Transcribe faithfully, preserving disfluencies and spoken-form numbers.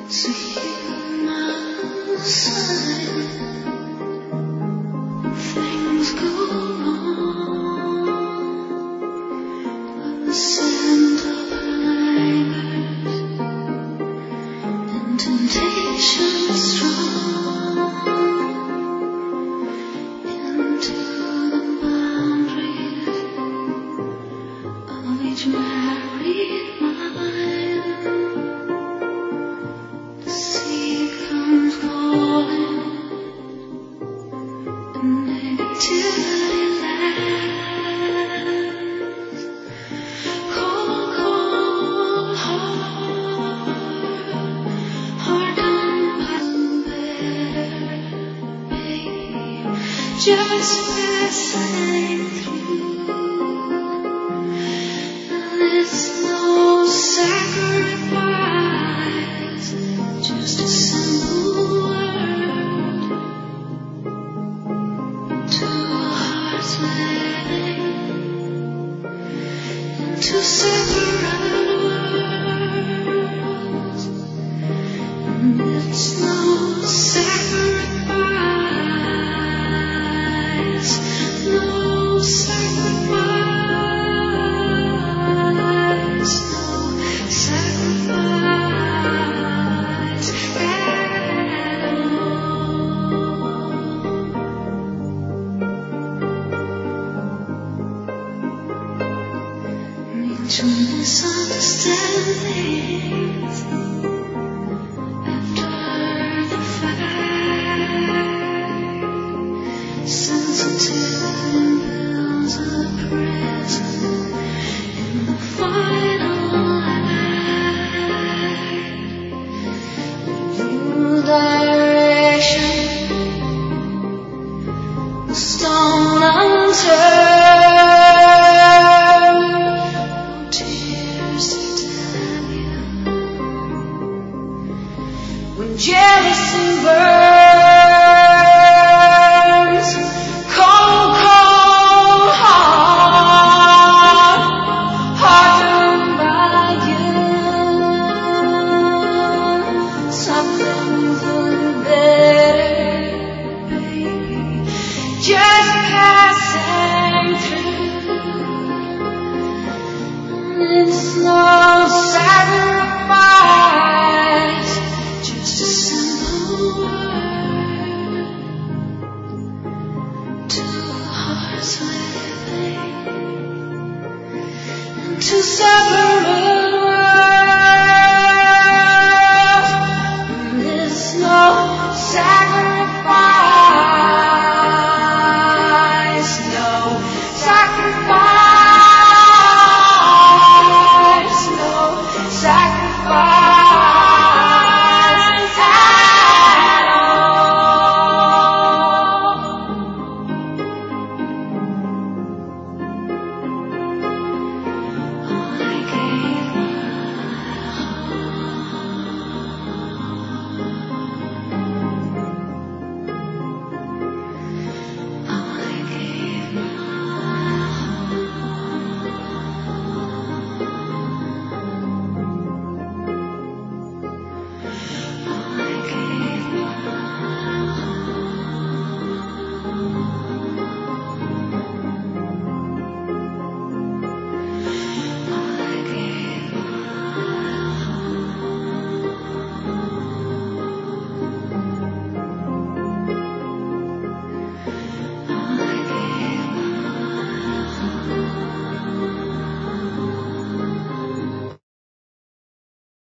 See my side, things go wrong when the scent of her lingers and temptation strong into the boundaries of each married mind. The sea comes calling and negativity lands. Cold, cold heart, hardened by bear, baby, just passing through. And it's no sacrifice, just a simple word. Two hearts living in two separate worlds. And it's no sacrifice, no sacrifice, no sacrifice at all. Mutual misunderstandings after the fact. Sensitivity builds a prison in the final act. New direction, the stone unturned. No tears to damn you when jealousy burns. Cold, cold heart, hardened by you. Something's a little better, baby, just passing through. And it's no sacrifice, just a simple word. Two hearts living in two separate